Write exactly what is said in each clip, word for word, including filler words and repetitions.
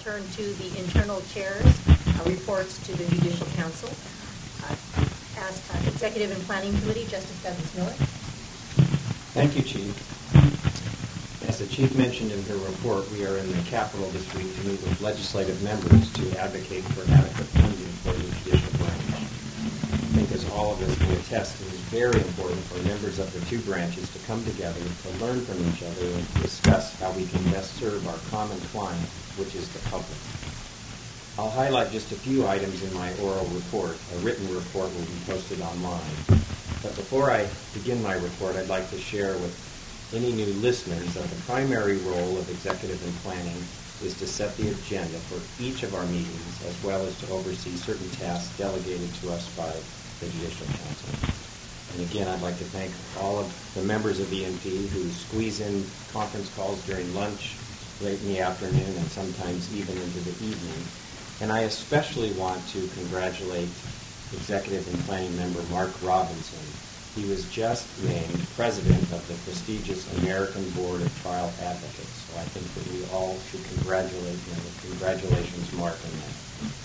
turn to the internal chairs' uh, reports to the Judicial Council. Uh, ask uh, Executive and Planning Committee, Justice Douglas Miller. Thank you, Chief. As the Chief mentioned in her report, we are in the Capitol this week to meet with legislative members to advocate for adequate funding for the judicial branch. I think, as all of us can attest, it is very important for members of the two branches to come together to learn from each other and to discuss how we can best serve our common client, which is the public. I'll highlight just a few items in my oral report. A written report will be posted online. But before I begin my report, I'd like to share with any new listeners that the primary role of executive and planning is to set the agenda for each of our meetings, as well as to oversee certain tasks delegated to us by the Judicial Council. And again, I'd like to thank all of the members of E N P who squeeze in conference calls during lunch, late in the afternoon, and sometimes even into the evening. And I especially want to congratulate Executive and Planning member Mark Robinson. He was just named president of the prestigious American Board of Trial Advocates. So I think that we all should congratulate him. Congratulations, Mark, on that.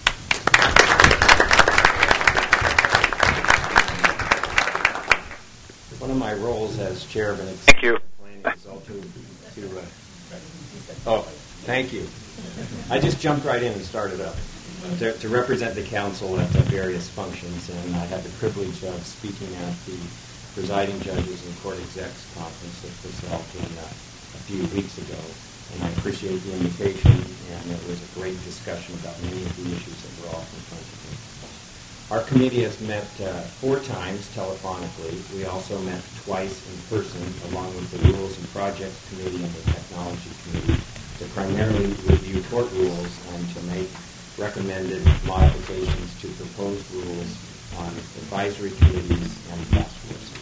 One of my roles as chair of an executive planning is also to, uh, oh, thank you. I just jumped right in and started up. To, to represent the council at the various functions, and I had the privilege of speaking at the presiding judges and court execs conference that was held in, uh, a few weeks ago. And I appreciate the invitation, and it was a great discussion about many of the issues that were all confronted with. Our committee has met uh, four times telephonically. We also met twice in person, along with the Rules and Projects Committee and the Technology Committee, to primarily review court rules and to make recommended modifications to proposed rules on advisory committees and task forces.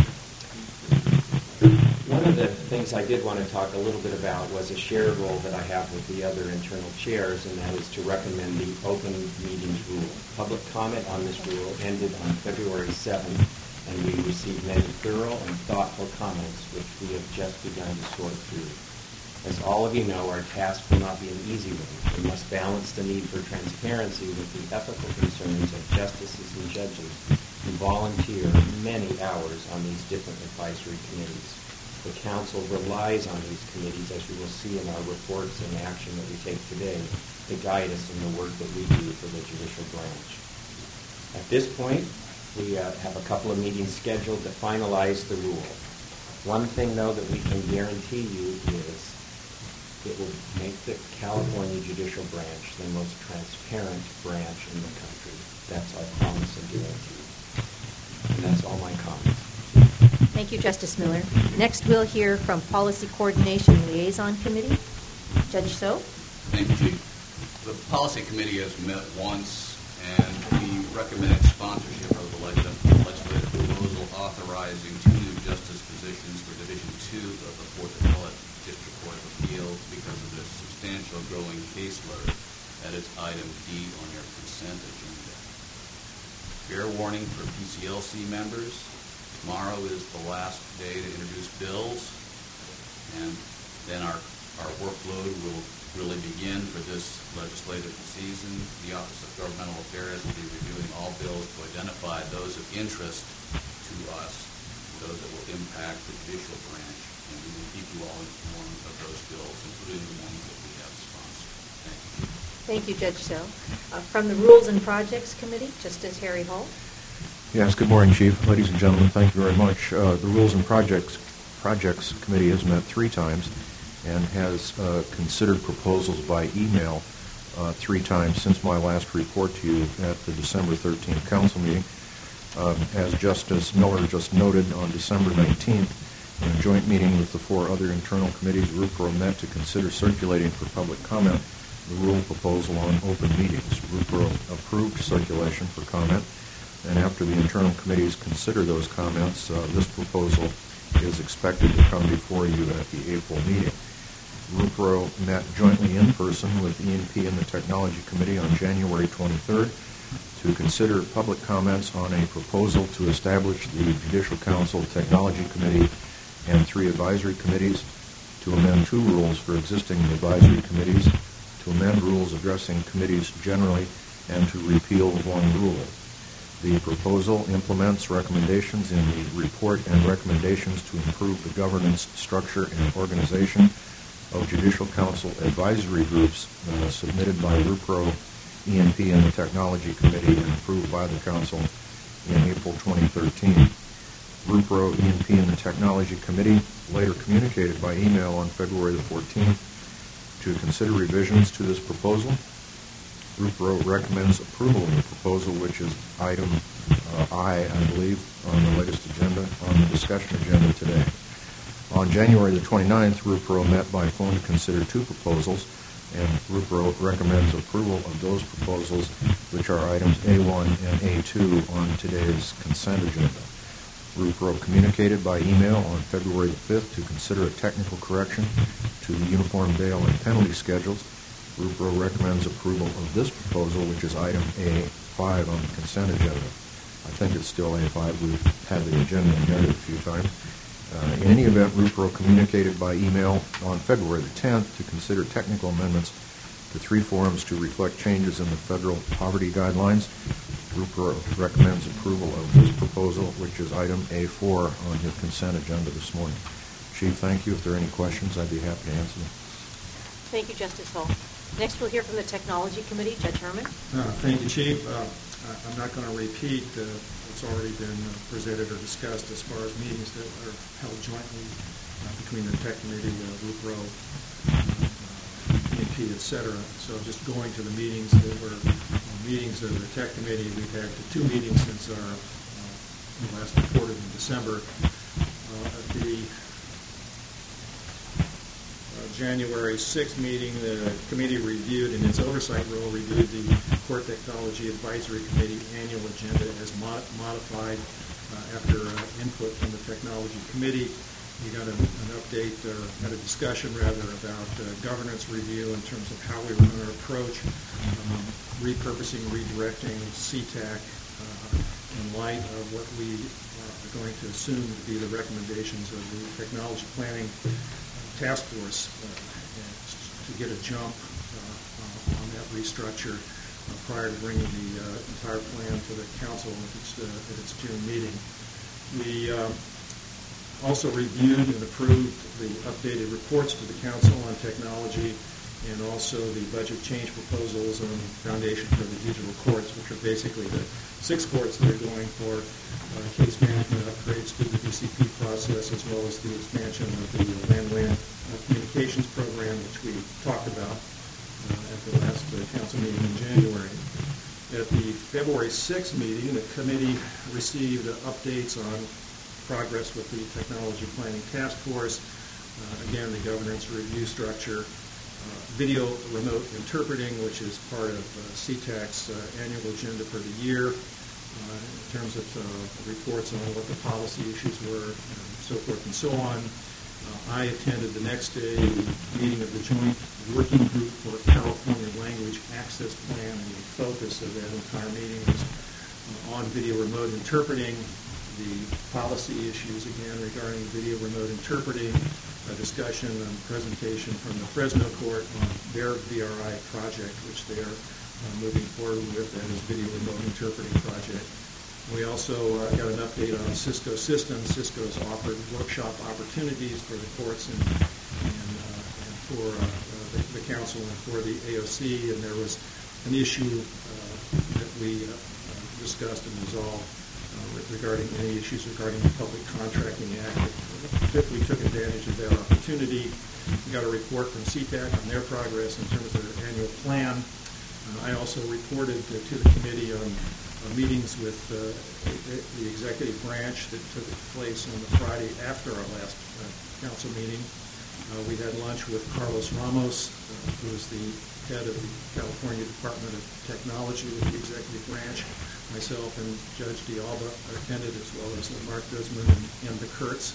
One of the things I did want to talk a little bit about was a shared role that I have with the other internal chairs, and that is to recommend the open meetings rule. Public comment on this rule ended on February seventh, and we received many thorough and thoughtful comments, which we have just begun to sort through. As all of you know, our task will not be an easy one. We must balance the need for transparency with the ethical concerns of justices and judges who volunteer many hours on these different advisory committees. The council relies on these committees, as you will see in our reports and action that we take today, to guide us in the work that we do for the judicial branch. At this point, we uh, have a couple of meetings scheduled to finalize the rule. One thing, though, that we can guarantee you is it will make the California Judicial Branch the most transparent branch in the country. That's our promise and guarantee. And that's all my comments. Thank you, Justice Miller. Next, we'll hear from Policy Coordination Liaison Committee. Judge So. Thank you, Chief. The Policy Committee has met once, and we recommended sponsorship of the legislative proposal authorizing two new justice positions for Division two of the Fourth Appellate District Court of Appeals because of the substantial growing caseload. That is item D on your consent agenda. Fair warning for P C L C members. Tomorrow is the last day to introduce bills, and then our, our workload will really begin for this legislative season. The Office of Governmental Affairs will be reviewing all bills to identify those of interest to us, those that will impact the judicial branch, and we will keep you all informed of those bills, including the ones that we have sponsored. Thank you. Thank you, Judge So. Uh, from the Rules and Projects Committee, Justice Harry Hall. Yes, good morning, Chief. Ladies and gentlemen, thank you very much. Uh, the Rules and Projects Projects Committee has met three times and has uh, considered proposals by email uh, three times since my last report to you at the December thirteenth council meeting. Um, as Justice Miller just noted, on December nineteenth, in a joint meeting with the four other internal committees, RUPRO met to consider circulating for public comment the rule proposal on open meetings. RUPRO approved circulation for comment, and after the internal committees consider those comments, uh, this proposal is expected to come before you at the April meeting. RUPRO met jointly in person with E N P and the Technology Committee on January twenty-third to consider public comments on a proposal to establish the Judicial Council Technology Committee and three advisory committees, to amend two rules for existing advisory committees, to to amend rules addressing committees generally and to repeal one rule. The proposal implements recommendations in the report and recommendations to improve the governance, structure, and organization of Judicial Council advisory groups uh, submitted by RUPRO, E N P, and the Technology Committee and approved by the Council in April twenty thirteen. RUPRO, E N P, and the Technology Committee later communicated by email on February the fourteenth to consider revisions to this proposal. RUPRO recommends approval of the proposal, which is item uh, I, I believe, on the latest agenda, on the discussion agenda today. On January the twenty-ninth, RUPRO met by phone to consider two proposals, and RUPRO recommends approval of those proposals, which are items A one and A two on today's consent agenda. RUPRO communicated by email on February the fifth to consider a technical correction to the uniform bail and penalty schedules. RUPRO recommends approval of this proposal, which is item A five on the consent agenda. I think it's still A five. We've had the agenda amended a few times. Uh, in any event, RUPRO communicated by email on February the tenth to consider technical amendments to three forms to reflect changes in the federal poverty guidelines. RUPRO recommends approval of this proposal, which is item A four on your consent agenda this morning. Chief, thank you. If there are any questions, I'd be happy to answer them. Thank you, Justice Hall. Next, we'll hear from the Technology Committee. Judge Herman. Uh, thank you, Chief. Uh, I'm not going to repeat uh, what's already been uh, presented or discussed as far as meetings that are held jointly uh, between the Tech Committee, uh, RUPRO, uh, E N P, et cetera. So just going to the meetings that were uh, meetings of the Tech Committee, we've had two meetings since our uh, last reported in December. Uh, at the January sixth meeting, the committee reviewed, in its oversight role, reviewed the Court Technology Advisory Committee annual agenda as mod- modified uh, after uh, input from the Technology Committee. We got an, an update, or had a discussion rather, about uh, governance review in terms of how we were going to approach um, repurposing, redirecting C TAC uh, in light of what we are going to assume to be the recommendations of the Technology Planning Task Force uh, to get a jump uh, uh, on that restructure uh, prior to bringing the uh, entire plan to the council at its, uh, at its June meeting. We uh, also reviewed and approved the updated reports to the council on technology and also the budget change proposals on Foundation for the Digital Courts, which are basically the six courts that are going for uh, case management upgrades to the D C P process, as well as the expansion of the land-land uh, communications program, which we talked about uh, at the last uh, council meeting in January. At the February sixth meeting, the committee received uh, updates on progress with the Technology Planning Task Force. Uh, again, the governance review structure. Uh, video remote interpreting, which is part of uh, C TAC's uh, annual agenda for the year, uh, in terms of uh, reports on what the policy issues were, and so forth and so on. Uh, I attended the next day the meeting of the Joint Working Group for California Language Access Plan, and the focus of that entire meeting was uh, on video remote interpreting, the policy issues, again, regarding video remote interpreting, a discussion and presentation from the Fresno Court on their V R I project, which they are uh, moving forward with, that is Video Remote Interpreting Project. We also uh, got an update on Cisco Systems. Cisco's offered workshop opportunities for the courts and, and, uh, and for uh, uh, the, the council and for the A O C, and there was an issue uh, that we uh, discussed and resolved Uh, regarding any issues regarding the Public Contracting Act. If we took advantage of that opportunity, we got a report from C TAC on their progress in terms of their annual plan. Uh, I also reported uh, to the committee on uh, meetings with uh, the executive branch that took place on the Friday after our last uh, council meeting. Uh, we had lunch with Carlos Ramos, uh, who is the head of the California Department of Technology with the executive branch. Myself and Judge D'Alba attended, as well as Mark Guzman and Emma Kurtz.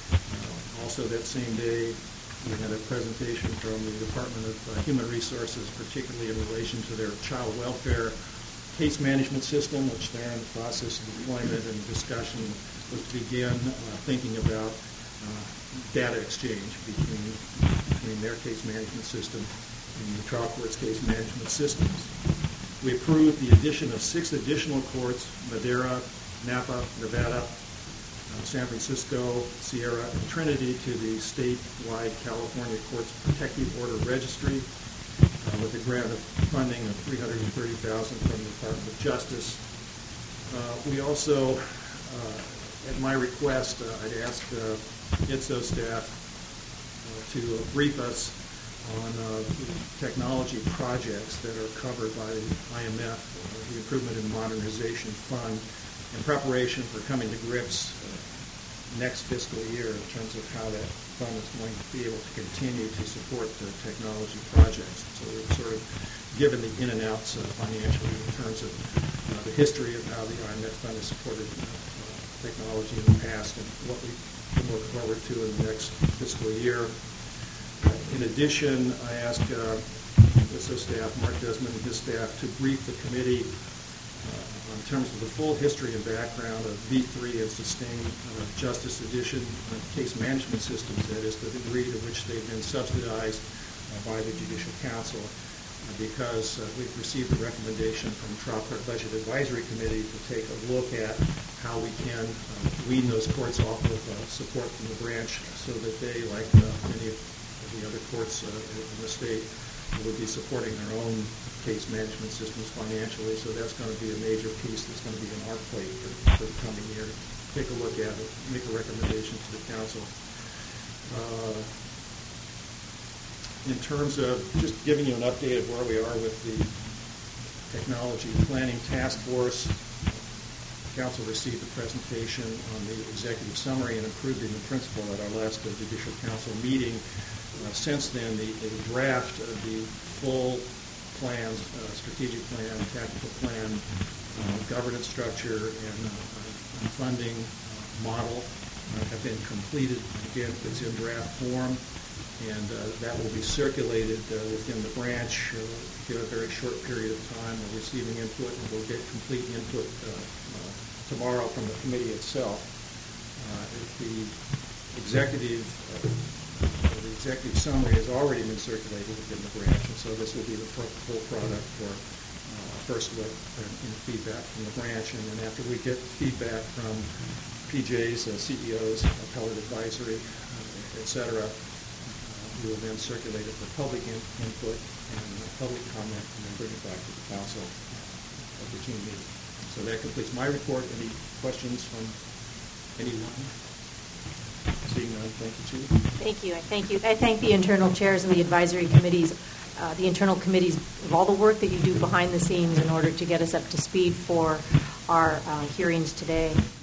Uh, also that same day, we had a presentation from the Department of uh, Human Resources, particularly in relation to their child welfare case management system, which they're in the process of deployment, and discussion was to begin uh, thinking about uh, data exchange between, between their case management system in the trial court's case management systems. We approved the addition of six additional courts, Madera, Napa, Nevada, uh, San Francisco, Sierra, and Trinity, to the statewide California Courts Protective Order Registry, uh, with a grant of funding of three hundred thirty thousand dollars from the Department of Justice. Uh, we also, uh, at my request, uh, I'd asked uh, I T S O staff uh, to brief us on uh, the technology projects that are covered by the I M F, uh, the Improvement and Modernization Fund, in preparation for coming to grips uh, next fiscal year in terms of how that fund is going to be able to continue to support uh, technology projects. So we've sort of given the in and outs uh, financially in terms of uh, the history of how the I M F fund has supported uh, uh, technology in the past and what we can look forward to in the next fiscal year. In addition, I asked uh, I S O staff, Mark Desmond and his staff, to brief the committee uh, in terms of the full history and background of V three and Sustained uh, Justice Edition uh, case management systems, that is, the degree to which they've been subsidized uh, by the Judicial Council, uh, because uh, we've received a recommendation from the Trial Court Budget Advisory Committee to take a look at how we can uh, wean those courts off of uh, support from the branch so that they, like uh, many of the other courts uh, in the state, would be supporting their own case management systems financially. So that's going to be a major piece that's going to be in our plate for, for the coming year. Take a look at it, make a recommendation to the council. Uh, in terms of just giving you an update of where we are with the Technology Planning Task Force, the council received a presentation on the executive summary and approved it in principle at our last uh, Judicial Council meeting. Uh, since then, the, the draft of the full plans, uh, strategic plan, tactical plan, uh, governance structure, and uh, uh, funding uh, model uh, have been completed. Again, it's in draft form, and uh, that will be circulated uh, within the branch uh, in a very short period of time. We're receiving input, and we'll get complete input uh, uh, tomorrow from the committee itself. Uh, the executive uh, The executive summary has already been circulated within the branch, and so this will be the full product for uh, first look and, and feedback from the branch. And then after we get feedback from P Js, uh, C E Os, appellate advisory, uh, et cetera, uh, we will then circulate it for public in, input and uh, public comment, and then bring it back to the council uh, at the June meeting. So that completes my report. Any questions from anyone? Seeing none, thank you, Chief. Thank you. I thank you. I thank the internal chairs and the advisory committees, uh, the internal committees, of all the work that you do behind the scenes in order to get us up to speed for our uh, hearings today.